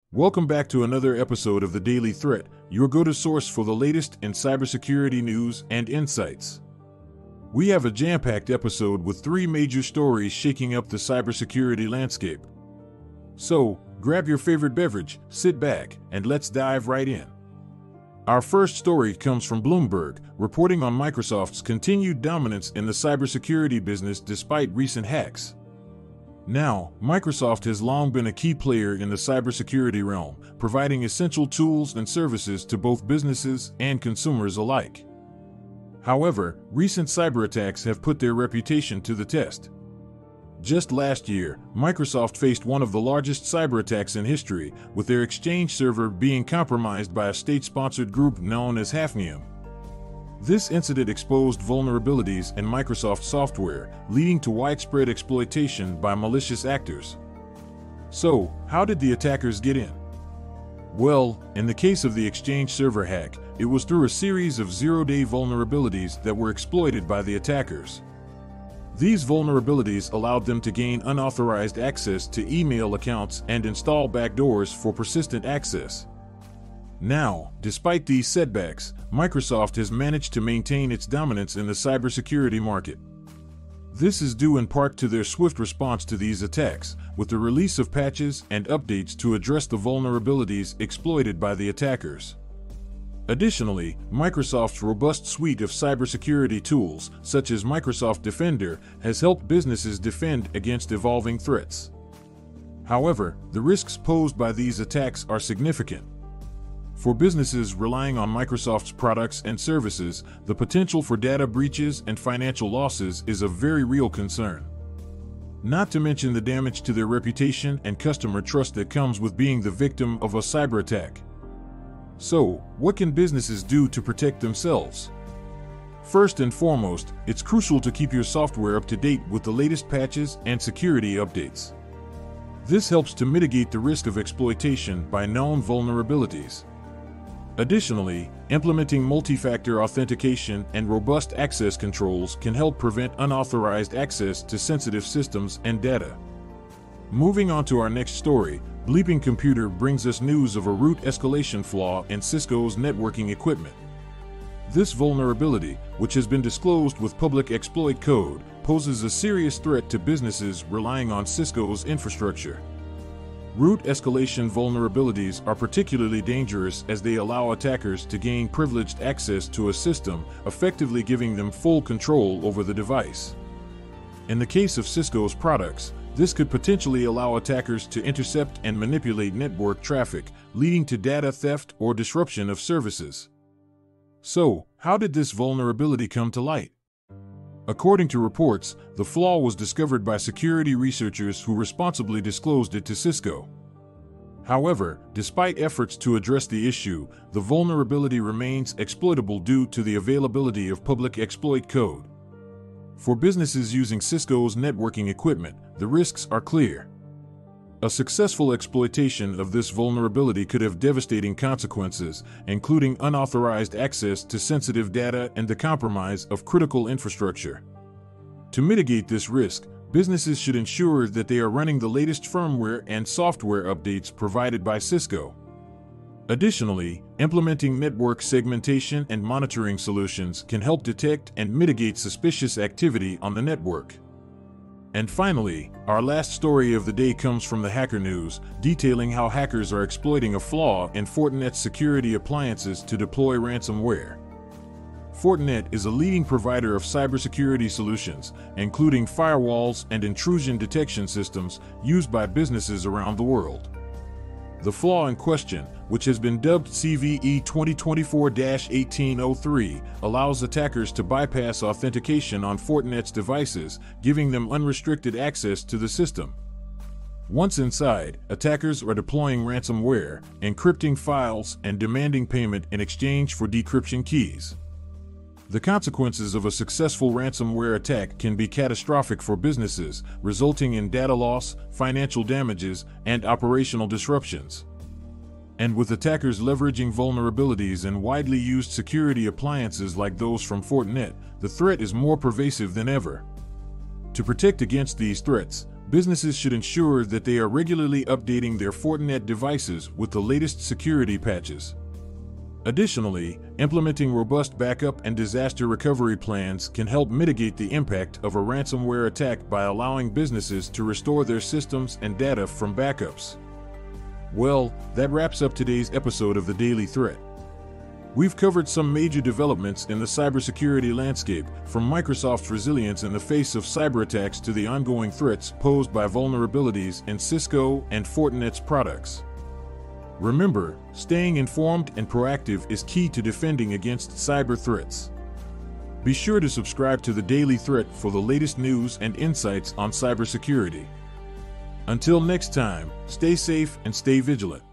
Welcome back to another episode of The Daily Threat, your go-to source for the latest in cybersecurity news and insights. We have a jam-packed episode with three major stories shaking up the cybersecurity landscape. So, grab your favorite beverage, sit back, and let's dive right in. Our first story comes from Bloomberg, reporting on Microsoft's continued dominance in the cybersecurity business despite recent hacks. Now, Microsoft has long been a key player in the cybersecurity realm, providing essential tools and services to both businesses and consumers alike. However, recent cyber attacks have put their reputation to the test. Just last year, Microsoft faced one of the largest cyber attacks in history, with their Exchange server being compromised by a state-sponsored group known as Hafnium. This incident exposed vulnerabilities in Microsoft software, leading to widespread exploitation by malicious actors. So, how did the attackers get in? Well, in the case of the Exchange server hack, it was through a series of zero-day vulnerabilities that were exploited by the attackers. These vulnerabilities allowed them to gain unauthorized access to email accounts and install backdoors for persistent access. Now, despite these setbacks, Microsoft has managed to maintain its dominance in the cybersecurity market. This is due in part to their swift response to these attacks, with the release of patches and updates to address the vulnerabilities exploited by the attackers. Additionally, Microsoft's robust suite of cybersecurity tools, such as Microsoft Defender, has helped businesses defend against evolving threats. However, the risks posed by these attacks are significant. For businesses relying on Microsoft's products and services, the potential for data breaches and financial losses is a very real concern. Not to mention the damage to their reputation and customer trust that comes with being the victim of a cyber attack. So, what can businesses do to protect themselves? First and foremost, it's crucial to keep your software up to date with the latest patches and security updates. This helps to mitigate the risk of exploitation by known vulnerabilities. Additionally, implementing multi-factor authentication and robust access controls can help prevent unauthorized access to sensitive systems and data. Moving on to our next story, Bleeping Computer brings us news of a root escalation flaw in Cisco's networking equipment. This vulnerability, which has been disclosed with public exploit code, poses a serious threat to businesses relying on Cisco's infrastructure. Root escalation vulnerabilities are particularly dangerous as they allow attackers to gain privileged access to a system, effectively giving them full control over the device. In the case of Cisco's products, this could potentially allow attackers to intercept and manipulate network traffic, leading to data theft or disruption of services. So, how did this vulnerability come to light? According to reports, the flaw was discovered by security researchers who responsibly disclosed it to Cisco. However, despite efforts to address the issue, the vulnerability remains exploitable due to the availability of public exploit code. For businesses using Cisco's networking equipment, the risks are clear. A successful exploitation of this vulnerability could have devastating consequences, including unauthorized access to sensitive data and the compromise of critical infrastructure. To mitigate this risk, businesses should ensure that they are running the latest firmware and software updates provided by Cisco. Additionally, implementing network segmentation and monitoring solutions can help detect and mitigate suspicious activity on the network. And finally, our last story of the day comes from the Hacker News, detailing how hackers are exploiting a flaw in Fortinet's security appliances to deploy ransomware. Fortinet is a leading provider of cybersecurity solutions, including firewalls and intrusion detection systems used by businesses around the world. The flaw in question, which has been dubbed CVE 2024-1803, allows attackers to bypass authentication on Fortinet's devices, giving them unrestricted access to the system. Once inside, attackers are deploying ransomware, encrypting files, and demanding payment in exchange for decryption keys. The consequences of a successful ransomware attack can be catastrophic for businesses, resulting in data loss, financial damages, and operational disruptions. And with attackers leveraging vulnerabilities in widely used security appliances like those from Fortinet, the threat is more pervasive than ever. To protect against these threats, Businesses should ensure that they are regularly updating their Fortinet devices with the latest security patches. Additionally, implementing robust backup and disaster recovery plans can help mitigate the impact of a ransomware attack by allowing businesses to restore their systems and data from backups. Well, that wraps up today's episode of The Daily Threat. We've covered some major developments in the cybersecurity landscape, from Microsoft's resilience in the face of cyber attacks to the ongoing threats posed by vulnerabilities in Cisco and Fortinet's products. Remember, staying informed and proactive is key to defending against cyber threats. Be sure to subscribe to The Daily Threat for the latest news and insights on cybersecurity. Until next time, stay safe and stay vigilant.